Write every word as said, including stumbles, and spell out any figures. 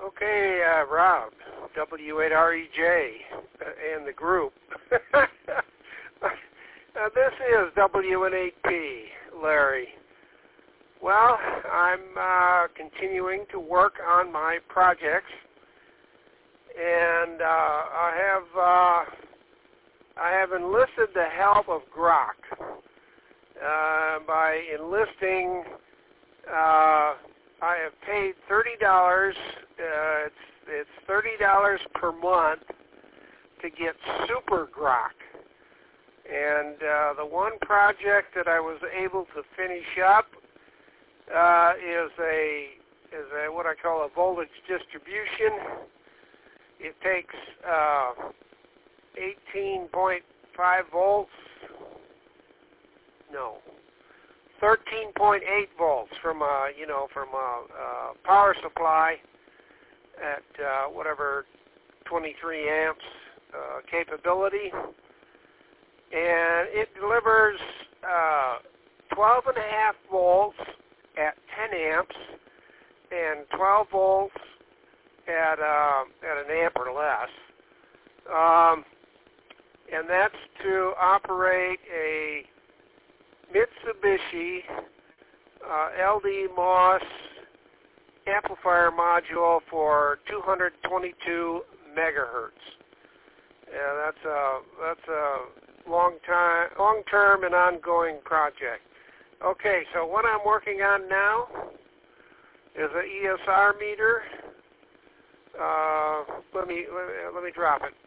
Okay, uh, Rob, W eight R E J, uh, and the group. uh, this is W N eight P, Larry. Well, I'm uh, continuing to work on my projects, and uh, I have uh, I have enlisted the help of Grok uh, by enlisting. Uh, I have paid thirty dollars. Uh, it's it's thirty dollars per month to get Super Grok, and uh, the one project that I was able to finish up uh, is a is a what I call a voltage distribution. It takes uh, eighteen point five volts. No. thirteen point eight volts from a, you know, from a, a power supply at uh, whatever twenty-three amps uh, capability, and it delivers uh, twelve and a half volts at ten amps and twelve volts at uh, at an amp or less, um, and that's to operate a Mitsubishi uh, L D MOS amplifier module for two hundred twenty-two megahertz. Yeah, that's a that's a long time, long-term and ongoing project. Okay, so what I'm working on now is an E S R meter. Uh, let me let me, let me drop it.